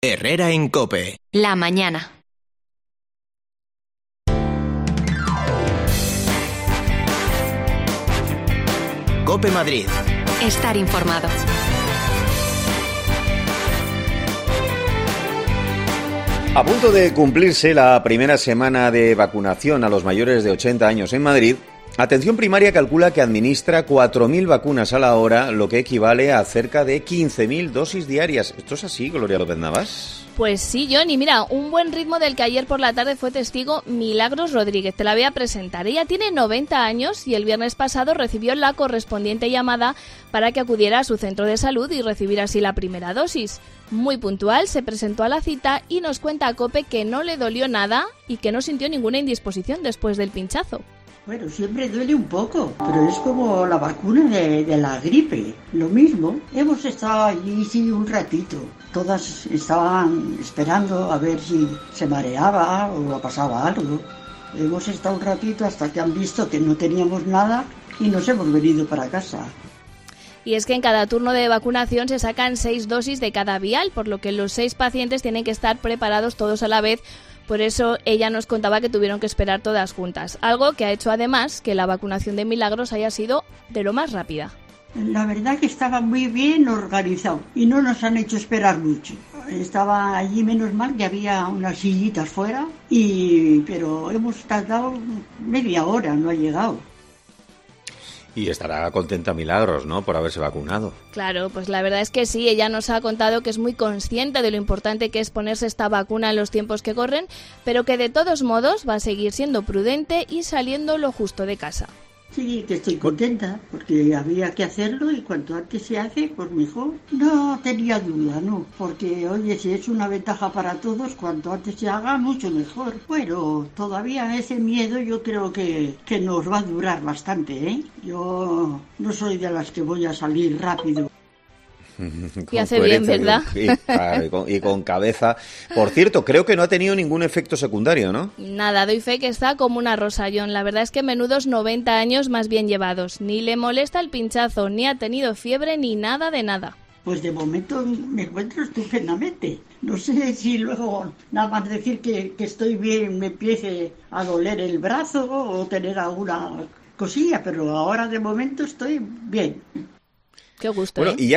Herrera en COPE. La mañana. COPE Madrid. Estar informado. A punto de cumplirse la primera semana de vacunación a los mayores de 80 años en Madrid, Atención Primaria calcula que administra 4.000 vacunas a la hora, lo que equivale a cerca de 15.000 dosis diarias. ¿Esto es así, Gloria López Navas? Pues sí, John, y mira, un buen ritmo del que ayer por la tarde fue testigo Milagros Rodríguez. Te la voy a presentar. Ella tiene 90 años y el viernes pasado recibió la correspondiente llamada para que acudiera a su centro de salud y recibir así la primera dosis. Muy puntual, se presentó a la cita y nos cuenta a COPE que no le dolió nada y que no sintió ninguna indisposición después del pinchazo. Bueno, siempre duele un poco, pero es como la vacuna de la gripe, lo mismo. Hemos estado allí sí un ratito, todas estaban esperando a ver si se mareaba o pasaba algo. Hemos estado un ratito hasta que han visto que no teníamos nada y nos hemos venido para casa. Y es que en cada turno de vacunación se sacan 6 dosis de cada vial, por lo que los 6 pacientes tienen que estar preparados todos a la vez. Por eso ella nos contaba que tuvieron que esperar todas juntas, algo que ha hecho además que la vacunación de Milagros haya sido de lo más rápida. La verdad que estaba muy bien organizado y no nos han hecho esperar mucho. Estaba allí, menos mal que había unas sillitas fuera, pero hemos tardado media hora, no ha llegado. Y estará contenta Milagros, ¿no?, por haberse vacunado. Claro, pues la verdad es que sí, ella nos ha contado que es muy consciente de lo importante que es ponerse esta vacuna en los tiempos que corren, pero que de todos modos va a seguir siendo prudente y saliendo lo justo de casa. Sí, que estoy contenta, porque había que hacerlo y cuanto antes se hace, pues mejor. No tenía duda, ¿no? Porque, oye, si es una ventaja para todos, cuanto antes se haga, mucho mejor. Bueno, todavía ese miedo yo creo que nos va a durar bastante, ¿eh? Yo no soy de las que voy a salir rápido. Y hace bien, ¿verdad? Y con cabeza. Por cierto, creo que no ha tenido ningún efecto secundario, ¿no? Nada, doy fe que está como una rosa, John. La verdad es que menudos 90 años más bien llevados. Ni le molesta el pinchazo, ni ha tenido fiebre, ni nada de nada. Pues de momento me encuentro estupendamente. No sé si luego nada más decir que estoy bien me empiece a doler el brazo o tener alguna cosilla, pero ahora de momento estoy bien. Qué gusto, bueno, ¿eh? y ya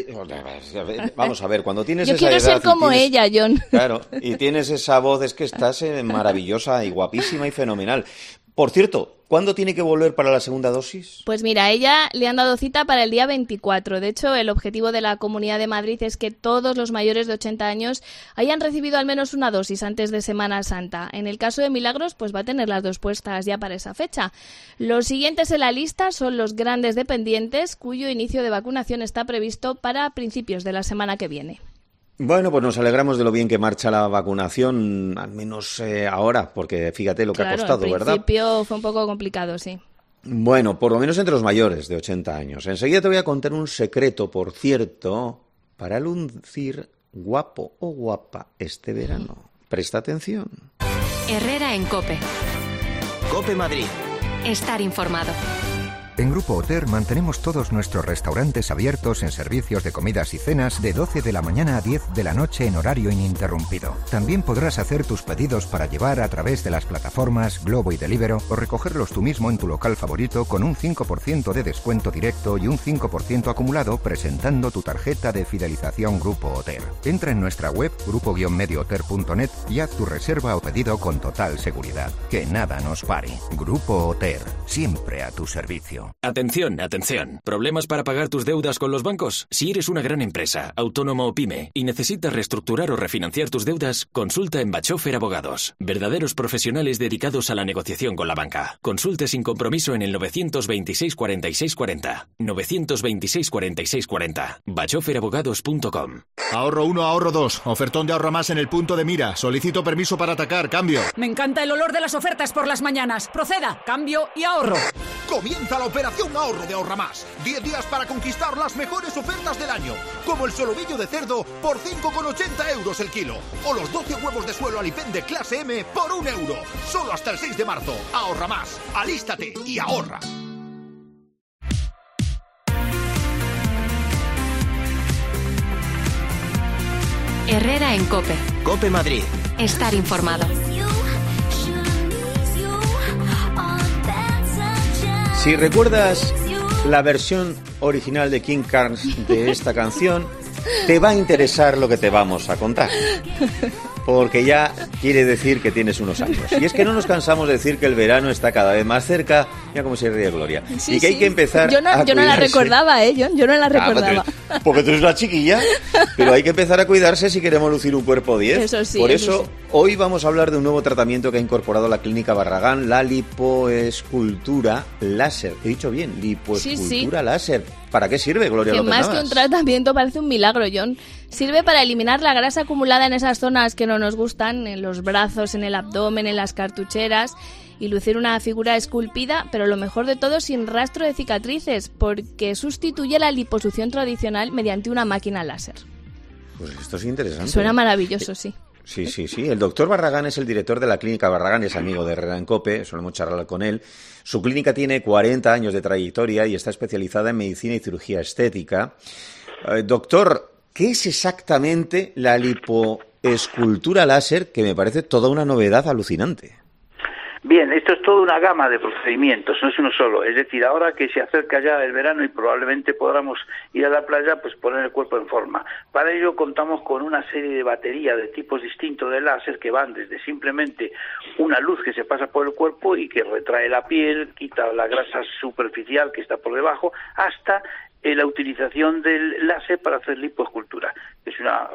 vamos a ver, cuando tienes Yo esa edad... Yo quiero ser como ella, John. Claro, y tienes esa voz, es que estás maravillosa y guapísima y fenomenal. Por cierto, ¿cuándo tiene que volver para la segunda dosis? Pues mira, a ella le han dado cita para el día 24. De hecho, el objetivo de la Comunidad de Madrid es que todos los mayores de 80 años hayan recibido al menos una dosis antes de Semana Santa. En el caso de Milagros, pues va a tener las 2 puestas ya para esa fecha. Los siguientes en la lista son los grandes dependientes, cuyo inicio de vacunación está previsto para principios de la semana que viene. Bueno, pues nos alegramos de lo bien que marcha la vacunación, al menos ahora, porque fíjate lo que ha costado, ¿verdad? Al principio fue un poco complicado, sí. Bueno, por lo menos entre los mayores de 80 años. Enseguida te voy a contar un secreto, por cierto, para lucir guapo o guapa este verano. Presta atención. Herrera en COPE. COPE Madrid. Estar informado. En Grupo Oter mantenemos todos nuestros restaurantes abiertos en servicios de comidas y cenas de 12 de la mañana a 10 de la noche en horario ininterrumpido. También podrás hacer tus pedidos para llevar a través de las plataformas Globo y Deliveroo o recogerlos tú mismo en tu local favorito con un 5% de descuento directo y un 5% acumulado presentando tu tarjeta de fidelización Grupo Oter. Entra en nuestra web grupo-mediohoter.net y haz tu reserva o pedido con total seguridad. Que nada nos pare. Grupo Oter, siempre a tu servicio. Atención, atención. ¿Problemas para pagar tus deudas con los bancos? Si eres una gran empresa, autónomo o pyme y necesitas reestructurar o refinanciar tus deudas, consulta en Bachofer Abogados. Verdaderos profesionales dedicados a la negociación con la banca. Consulte sin compromiso en el 926 46 40. 926 46 40. bachoferabogados.com. Ahorro 1, ahorro 2. Ofertón de ahorra más en el punto de mira. Solicito permiso para atacar. Cambio. Me encanta el olor de las ofertas por las mañanas. Proceda, cambio y ahorro. Comienza la operación ahorro de Ahorra Más. 10 días para conquistar las mejores ofertas del año. Como el solovillo de cerdo por 5,80 euros el kilo. O los 12 huevos de suelo Alipén de clase M por 1 euro. Solo hasta el 6 de marzo. Ahorra Más. Alístate y ahorra. Herrera en COPE. COPE Madrid. Estar informado. Si recuerdas la versión original de King Carnes de esta canción, te va a interesar lo que te vamos a contar. Porque ya quiere decir que tienes unos años. Y es que no nos cansamos de decir que el verano está cada vez más cerca, mira cómo se ríe Gloria. Sí, y que hay que empezar yo no la recordaba, yo no la recordaba. Porque tú eres una chiquilla, pero hay que empezar a cuidarse si queremos lucir un cuerpo 10. Eso sí. Por eso, hoy vamos a hablar de un nuevo tratamiento que ha incorporado la Clínica Barragán, la lipoescultura láser. He dicho bien, lipoescultura láser. ¿Para qué sirve, Gloria Que López más Navas? que un tratamiento parece un milagro, John. Sirve para eliminar la grasa acumulada en esas zonas que no nos gustan, en los brazos, en el abdomen, en las cartucheras, y lucir una figura esculpida, pero lo mejor de todo, sin rastro de cicatrices, porque sustituye la liposucción tradicional mediante una máquina láser. Pues esto es interesante. Suena maravilloso, sí. Sí. El doctor Barragán es el director de la Clínica Barragán, es amigo de Herrera en COPE, solemos charlar con él. Su clínica tiene 40 años de trayectoria y está especializada en medicina y cirugía estética. Doctor, ¿qué es exactamente la lipoescultura láser? Que me parece toda una novedad alucinante. Bien, esto es toda una gama de procedimientos, no es uno solo. Es decir, ahora que se acerca ya el verano y probablemente podamos ir a la playa, pues poner el cuerpo en forma. Para ello contamos con una serie de baterías de tipos distintos de láser que van desde simplemente una luz que se pasa por el cuerpo y que retrae la piel, quita la grasa superficial que está por debajo, hasta la utilización del láser para hacer lipoescultura. Es una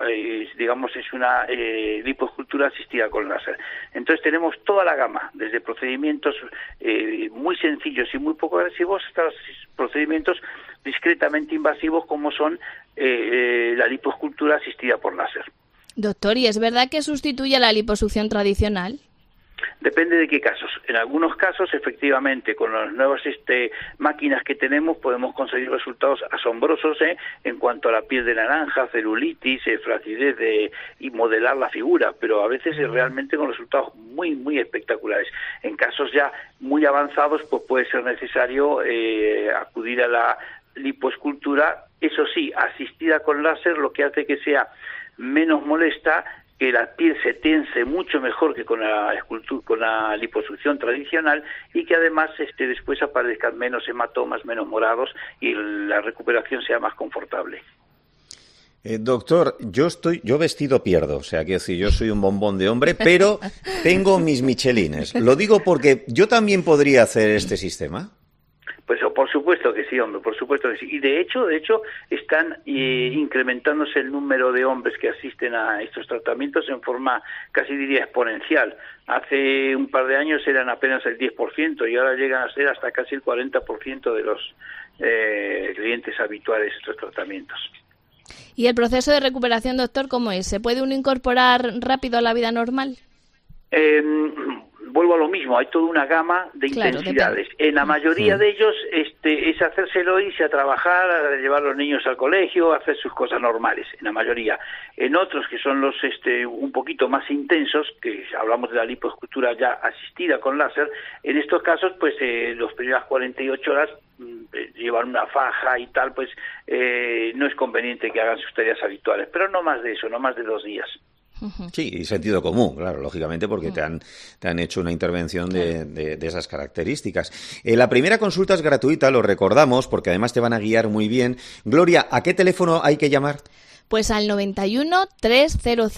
lipoescultura asistida con láser. Entonces tenemos toda la gama, desde procedimientos muy sencillos y muy poco agresivos hasta procedimientos discretamente invasivos como son la lipoescultura asistida por láser. Doctor, ¿y es verdad que sustituye a la liposucción tradicional? Depende de qué casos. En algunos casos, efectivamente, con las nuevas máquinas que tenemos podemos conseguir resultados asombrosos en cuanto a la piel de naranja, celulitis, flacidez y modelar la figura, pero a veces es realmente con resultados muy, muy espectaculares. En casos ya muy avanzados, pues puede ser necesario acudir a la lipoescultura, eso sí, asistida con láser, lo que hace que sea menos molesta, que la piel se tense mucho mejor que con la liposucción tradicional y que además después aparezcan menos hematomas, menos morados y la recuperación sea más confortable. Doctor, yo vestido pierdo, o sea, quiero decir, yo soy un bombón de hombre, pero tengo mis michelines. Lo digo porque yo también podría hacer este sistema. Pues por supuesto que sí, hombre, por supuesto que sí. Y de hecho están incrementándose el número de hombres que asisten a estos tratamientos en forma casi diría exponencial. Hace un par de años eran apenas el 10% y ahora llegan a ser hasta casi el 40% de los clientes habituales de estos tratamientos. ¿Y el proceso de recuperación, doctor, cómo es? ¿Se puede uno incorporar rápido a la vida normal? Vuelvo a lo mismo, hay toda una gama de intensidades. En la mayoría de ellos es hacérselo, irse a trabajar, a llevar a los niños al colegio, a hacer sus cosas normales, en la mayoría. En otros, que son los un poquito más intensos, que hablamos de la lipoescultura ya asistida con láser, en estos casos, pues las primeras 48 horas llevar una faja y tal, pues no es conveniente que hagan sus tareas habituales, pero no más de eso, no más de 2 días. Sí, y sentido común, claro, lógicamente, porque te han hecho una intervención de esas características. La primera consulta es gratuita, lo recordamos, porque además te van a guiar muy bien. Gloria, ¿a qué teléfono hay que llamar? Pues al 91 300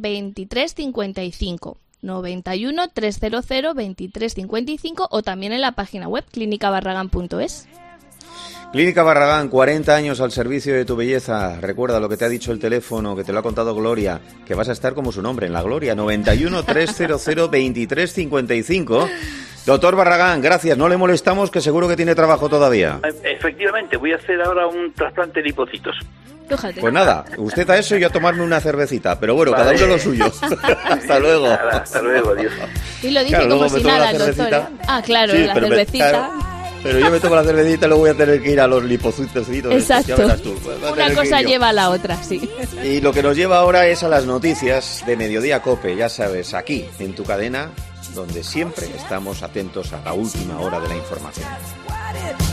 2355. 91 300 2355 o también en la página web clínicabarragán.es. Clínica Barragán, 40 años al servicio de tu belleza. Recuerda lo que te ha dicho el teléfono, que te lo ha contado Gloria, que vas a estar como su nombre, en la Gloria. 91 300 2355. Doctor Barragán, gracias. No le molestamos, que seguro que tiene trabajo todavía. Efectivamente, voy a hacer ahora un trasplante de lipocitos. Fíjate. Pues nada, usted a eso y a tomarme una cervecita. Pero bueno, vale. Cada uno lo suyo. Hasta luego. Nada, hasta luego, adiós. Y lo dice como si nada, doctor. Claro, sí, la cervecita. Pero yo me tomo la cervecita y luego voy a tener que ir a los lipocitos. Exacto. Una cosa lleva a la otra, sí. Y lo que nos lleva ahora es a las noticias de Mediodía COPE, ya sabes, aquí, en tu cadena, donde siempre estamos atentos a la última hora de la información.